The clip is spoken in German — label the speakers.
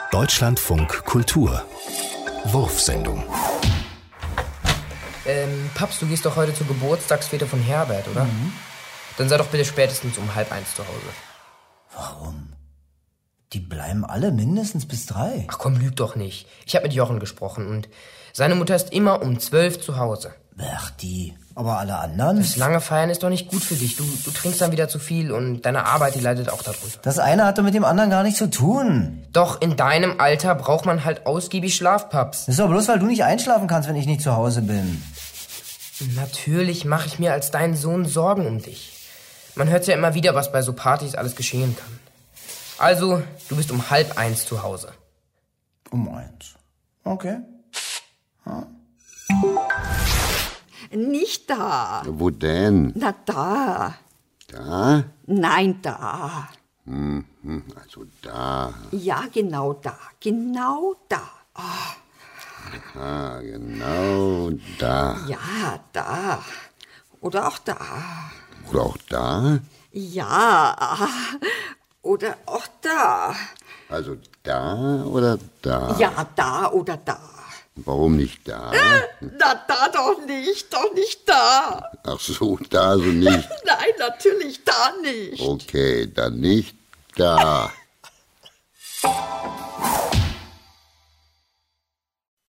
Speaker 1: Deutschlandfunk Kultur Wurfsendung.
Speaker 2: Paps, du gehst doch heute zur Geburtstagsfete von Herbert, oder? Mhm. Dann sei doch bitte spätestens um 12:30 zu Hause.
Speaker 3: Warum? Die bleiben alle mindestens bis 3.
Speaker 2: Ach komm, lüg doch nicht. Ich habe mit Jochen gesprochen und seine Mutter ist immer um 12 zu Hause.
Speaker 3: Ach, die. Aber alle anderen?
Speaker 2: Das lange Feiern ist doch nicht gut für dich. Du trinkst dann wieder zu viel und deine Arbeit, die leidet auch darunter.
Speaker 3: Das eine hat doch mit dem anderen gar nichts zu tun.
Speaker 2: Doch, in deinem Alter braucht man halt ausgiebig Schlaf, Paps.
Speaker 3: Das ist doch bloß, weil du nicht einschlafen kannst, wenn ich nicht zu Hause bin.
Speaker 2: Natürlich mache ich mir als dein Sohn Sorgen um dich. Man hört ja immer wieder, was bei so Partys alles geschehen kann. Also, du bist um 12:30 zu Hause.
Speaker 3: Um 1. Okay. Ja.
Speaker 4: Nicht da.
Speaker 5: Wo denn?
Speaker 4: Na, da.
Speaker 5: Da?
Speaker 4: Nein, da.
Speaker 5: Also da.
Speaker 4: Ja, genau da. Genau da.
Speaker 5: Ah, genau da.
Speaker 4: Ja, da. Oder auch da.
Speaker 5: Oder auch da?
Speaker 4: Ja. Oder auch da.
Speaker 5: Also da oder da?
Speaker 4: Ja, da oder da.
Speaker 5: Warum nicht da?
Speaker 4: Na, da doch nicht da.
Speaker 5: Ach so, da so nicht.
Speaker 4: Nein, natürlich da nicht.
Speaker 5: Okay, dann nicht da.